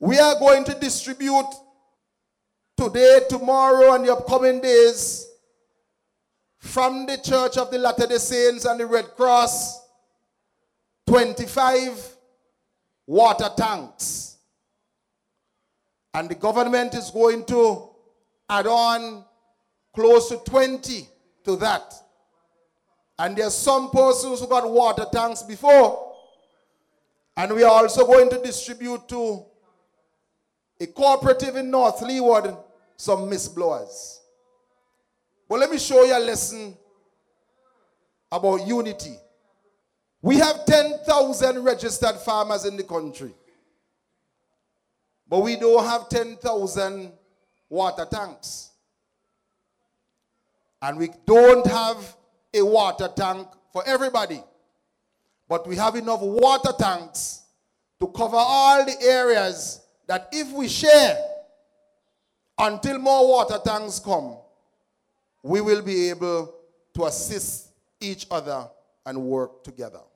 We are going to distribute today, tomorrow, and the upcoming days from the Church of the Latter-day Saints and the Red Cross 25 water tanks. And the government is going to add on close to 20 to that. And there are some persons who got water tanks before. And we are also going to distribute to a cooperative in North Leeward some mist blowers. But let me show you a lesson about unity. We have 10,000 registered farmers in the country. But we don't have 10,000 water tanks. And we don't have a water tank for everybody. But we have enough water tanks to cover all the areas that if we share until more water tanks come, we will be able to assist each other and work together.